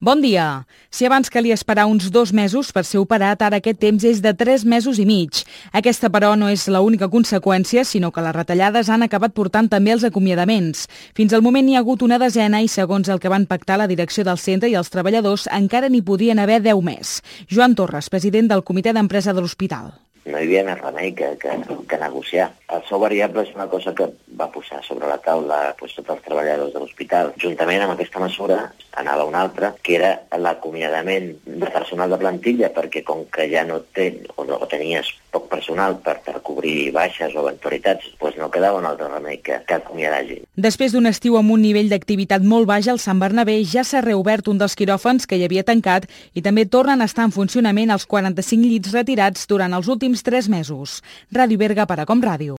Bon dia. Si abans calia esperar uns 2 mesos per ser operat, ara aquest temps és de 3 mesos i mig. Aquesta, però, no és l'única conseqüència, sinó que les retallades han acabat portant també els acomiadaments. Fins al moment n'hi ha hagut una desena i, segons el que van pactar la direcció del centre i els treballadors, encara n'hi podrien haver 10 més. Joan Torres, president del Comitè d'Empresa de l'Hospital. No hi havia més remei que negociar. El sou variable és una cosa que va posar sobre la taula tots els treballadors de l'hospital. Juntament amb aquesta mesura anava una altra, que era l'acomiadament de personal de plantilla, perquè com que ja no tenies poc personal per cobrir baixes o eventualitats, doncs no quedava un altre remei que acomiadar gent. Després d'un estiu amb un nivell d'activitat molt baix, al Sant Bernabé ja s'ha reobert un dels quiròfans que hi havia tancat i també tornen a estar en funcionament els 45 llits retirats durant els últims 3 mesos. Ràdio Berga per a Com Ràdio.